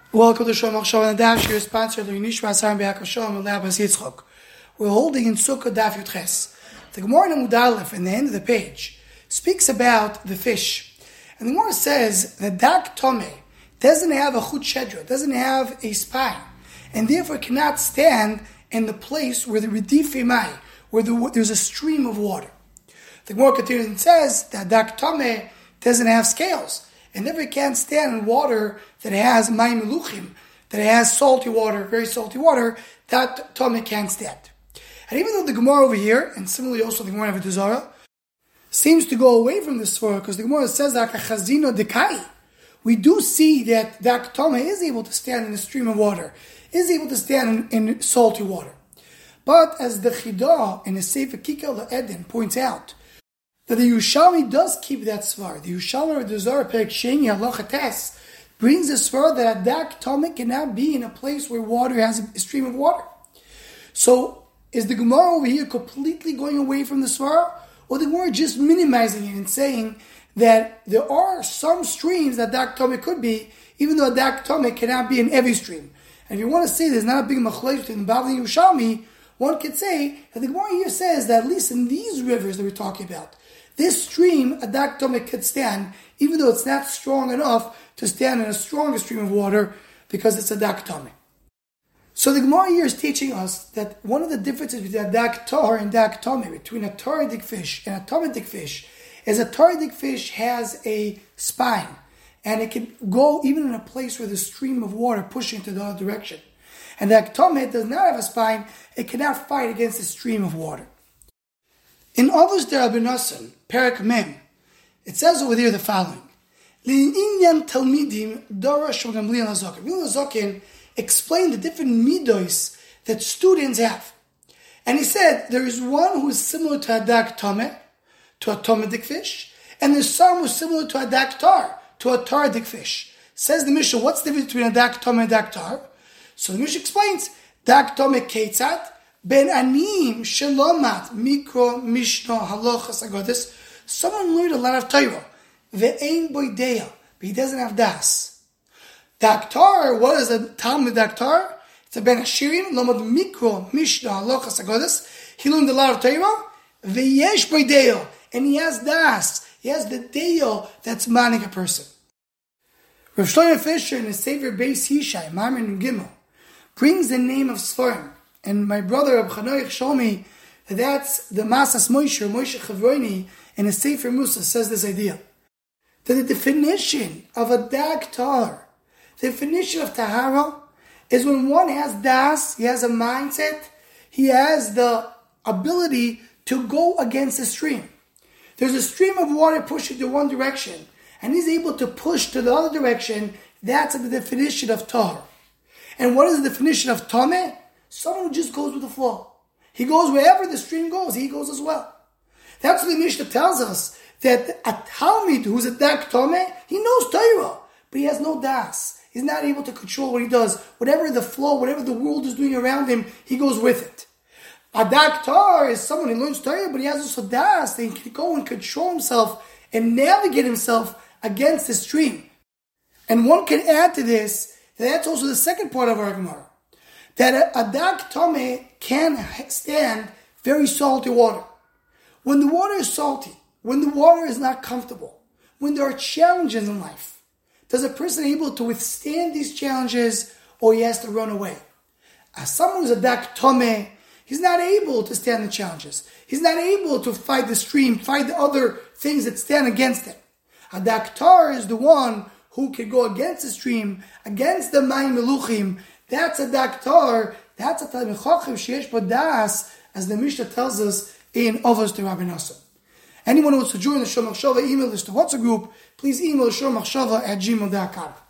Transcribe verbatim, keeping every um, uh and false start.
Welcome to Shom Achshav and the Daf. Your sponsor, the Nishma Sarim Be'akav Shalom and Labas Yitzchok. We're holding in Sukkah Daf Yud Ches. The Gemara in Amud Aleph, in the end of the page, speaks about the fish. And the Gemara says that Dak Tomeh doesn't have a chut shedra, doesn't have a spine, and therefore cannot stand in the place where the Redife Mai, where the, there's a stream of water. The Gemara continues and says that Dak Tomeh doesn't have scales, and therefore can't stand in water that has mayim meluchim, that has salty water, very salty water, that Tomeh can't stand. And even though the Gemara over here, and similarly also the Gemara of Avodah seems to go away from this svara, because the Gemara says that chazino dekai, we do see that that Tomeh is able to stand in a stream of water, is able to stand in, in salty water. But as the Chidah in the Sefer Kikah Eden points out, that the Yerushalmi does keep that svar. The Yerushalmi of the Zohar Perek Sheni Halacha Tes brings the svar that a dak tomeh cannot be in a place where water has a stream of water. So is the Gemara over here completely going away from the svar, or the Gemara just minimizing it and saying that there are some streams that dak tomeh could be, even though a dak tomeh cannot be in every stream? And if you want to say there's not a big machlokes in Bavli Yerushalmi, one could say that the Gemara here says that at least in these rivers that we're talking about, this stream, a dak tomeh could stand, even though it's not strong enough to stand in a stronger stream of water, because it's a dak tomeh. So the Gemara here is teaching us that one of the differences between a dak tor and dak tomeh, between a toridic fish and a tometic fish, is a toridic fish has a spine, and it can go even in a place where the stream of water pushing to the other direction. And dak tomeh does not have a spine; it cannot fight against the stream of water. In Avos Derabanan, Perek Mem, it says over there the following: L'inyan Talmidim Darash Gamliel Hazaken. Gamliel Hazaken explained the different midos that students have, and he said there is one who is similar to a dak tomeh, to a tometic fish, and there's some who is similar to a dak tar, to a taridic fish. Says the Mishnah, what's the difference between a dak tomeh and a dak tar? So the Mishnah explains: dak tomeh keitzat ben anim shelomat mikro mishnah halachas agadis. Someone learned a lot of Torah, ve'ein boideya, but he doesn't have das. Daktar, what is a Talmud daktar? It's a ben ashirin lomad mikro mishnah halachas agadis. He learned a lot of Torah, ve'yesh boideya, and he has das. He has the deyo that's manning a person. Rav Shlomo Fisher in his Sefer Beis Yishai, Marmin Gimel, brings the name of Sfarim. And my brother Reb Chanoich showed me that that's the Masas Moshe, Moshe Chavroini, in his Sefer Musa says this idea. That the definition of a dak tar, the definition of tahara, is when one has das, he has a mindset, he has the ability to go against the stream. There's a stream of water pushing to one direction, and he's able to push to the other direction. That's the definition of tahara. And what is the definition of tomeh? Someone who just goes with the flow. He goes wherever the stream goes, he goes as well. That's what the Mishnah tells us, that a Talmid who's a dak tomeh, he knows Torah, but he has no das. He's not able to control what he does. Whatever the flow, whatever the world is doing around him, he goes with it. A dak tar is someone who learns Torah, but he has also das, that he can go and control himself and navigate himself against the stream. And one can add to this, that that's also the second part of our Gemara, that a, a dak tomeh can stand very salty water. When the water is salty, when the water is not comfortable, when there are challenges in life, does a person able to withstand these challenges, or he has to run away? As someone who's a dak tomeh, he's not able to stand the challenges. He's not able to fight the stream, fight the other things that stand against him. A dak tar is the one who can go against the stream, against the mayim meluchim. That's a dak tar. That's a talmid chacham sheyesh bo das, as the Mishnah tells us in Avos Derabanan. Anyone who wants to join the Shom Machshava email list to WhatsApp group, please email shom machshava at gmail dot com.